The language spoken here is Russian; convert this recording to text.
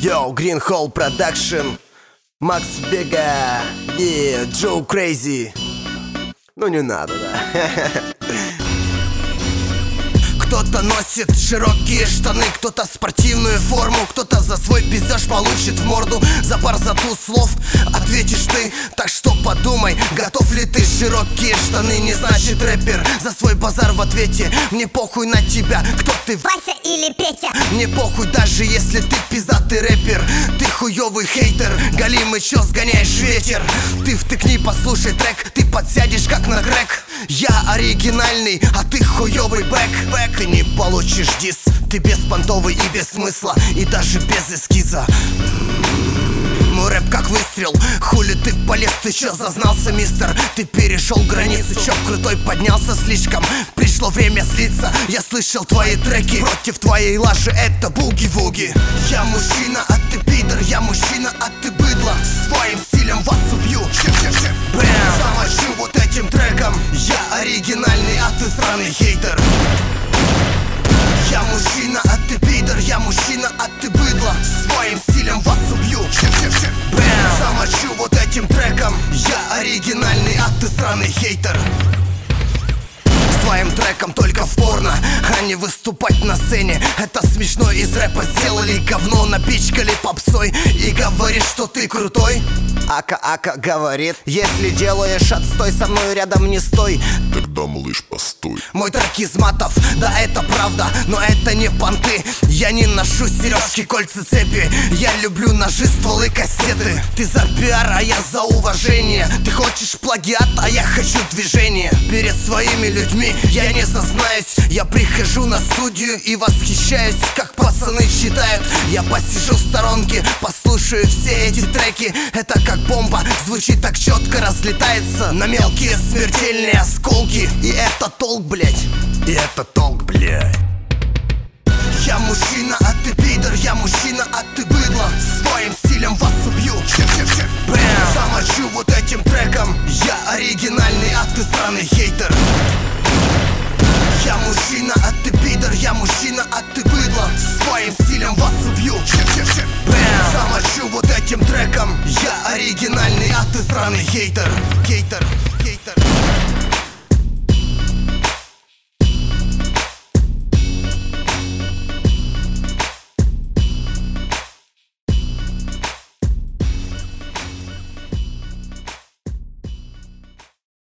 Йоу, Green Hole Production, Макс Вега и Джо Крейзи. Ну не надо, да. Кто-то носит широкие штаны, кто-то спортивную форму, кто-то за свой пиздеж получит в морду. За пар за туз слов ответишь ты. Так что подумай, готов ли ты. Широкие штаны не значит рэпер. За свой базар в ответе. Мне похуй на тебя, кто ты, Вася или Петя. Мне похуй даже если ты пиздатый рэпер. Ты хуёвый хейтер, галимый чё сгоняешь ветер. Ты втыкни, послушай трек, ты подсядешь как на крэк. Я оригинальный, а ты хуёвый бэк. Ты не получишь дис, ты беспонтовый и без смысла, и даже без эскиза. Мой рэп как выстрел, хули ты полез, ты чё зазнался, мистер? Ты перешел границу, чё крутой поднялся слишком. Пришло время слиться, я слышал твои треки. Против твоей лажи это буги-вуги. Я мужчина, а ты пидор, я мужчина, а ты быдло. Своим стилем вас убью, бэм, замочу вот этим треком. Я оригинальный, а ты сраный хейтер. Я мужчина, а ты пидор, я мужчина, а ты быдло. Своим стилем вас убью, бэм, замочу вот этим треком. Я оригинальный, а ты сраный хейтер. Своим треком только в порно, а не выступать на сцене. Это смешно, из рэпа сделали говно, напичкали попсой. И говоришь, что ты крутой. Ака говорит: если делаешь отстой, со мной рядом не стой. Тогда, малыш, постой. Мой трек из матов, да это правда, но это не понты. Я не ношу сережки, кольца, цепи. Я люблю ножи, стволы, кассеты. Ты за пиар, а я за уважение. Ты хочешь плагиат, а я хочу движение. Перед своими людьми я не зазнаюсь. Я прихожу на студию и восхищаюсь, как пацаны читают. Я посижу в сторонке, послушаю все эти треки. Это как бомба, звучит так четко, разлетается на мелкие смертельные осколки. И это толк, блять. И это толк, блять. Я мужчина, а ты пидор, я мужчина, а ты быдло. Своим стилем вас убью, бэм, замочу вот этим треком. Я оригинальный, а ты сраный хейтер. Я мужчина, а ты пидор, я мужчина, а ты быдло. Своим стилем вас убью, бэм, замочу вот этим треком. Я оригинальный, а ты сраный хейтер.